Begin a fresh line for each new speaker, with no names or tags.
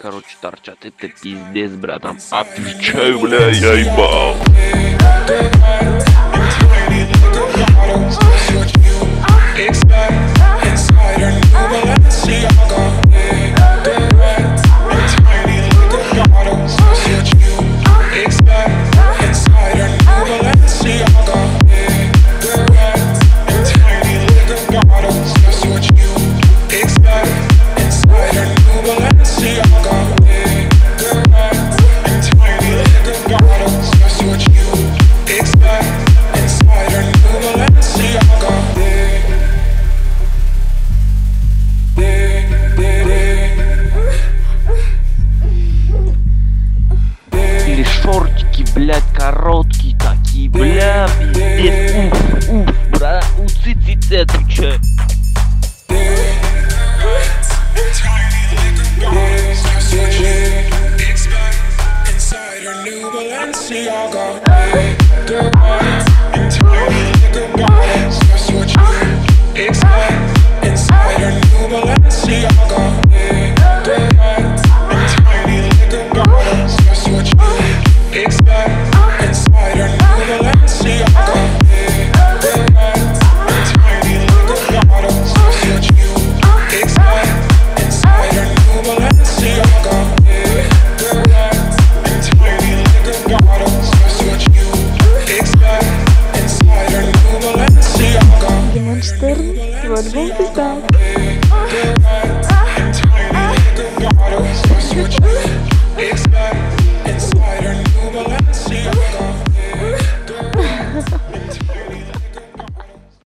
короче, торчат. Это пиздец, братан. Отвечаю, бля, я ебал. Или шортики, блядь, короткие такие, бля, пиздец, бра, уциците, отвечаю.
Моргенштерн, твой альбом пизда.